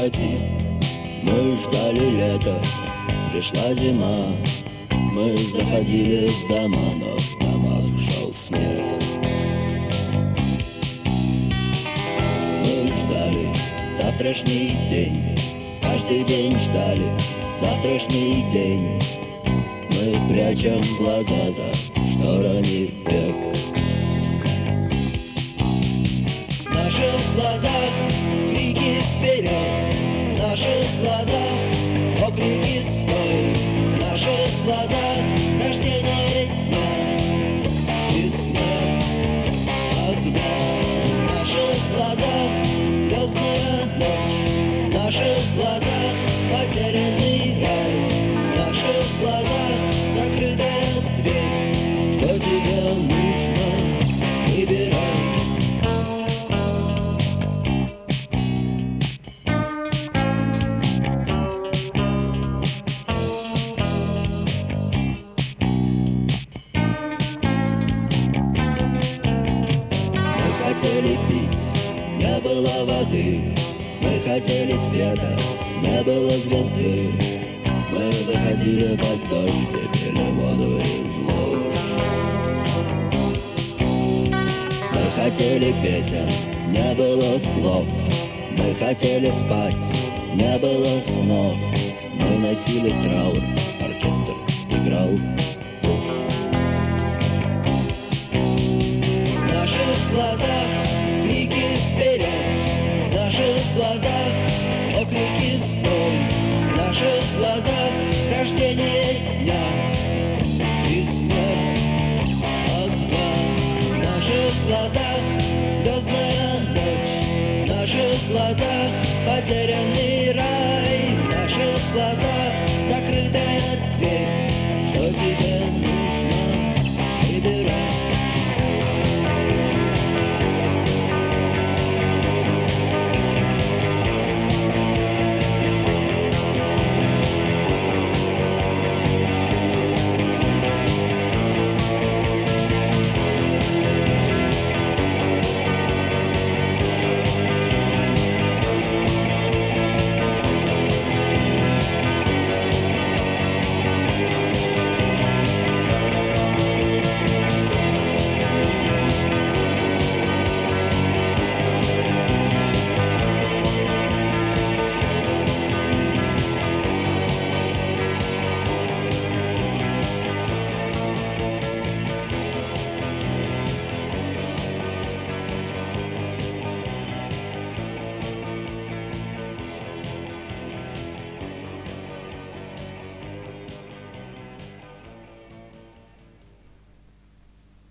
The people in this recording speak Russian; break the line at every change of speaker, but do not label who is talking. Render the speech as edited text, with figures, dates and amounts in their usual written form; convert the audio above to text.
возврати. Мы ждали лета, пришла зима. Мы заходили в дома, но в домах шел снег. Мы ждали завтрашний день, каждый день ждали завтрашний день. Мы прячем глаза за шторами век. В наших глазах крики вперед, в наших глазах окрики стой, в наших глазах рождение дня и смерть огня. В наших глазах звездная ночь, в наших глазах потерянный рай, в наших глазах закрытая дверь. Что тебе нужно, выбирай. Хотели пить, не было воды. Мы хотели света, не было звезды. Мы выходили под дождь и пили воду из луж. Мы хотели песен, не было слов. Мы хотели спать, не было снов. Мы носили траур, оркестр играл.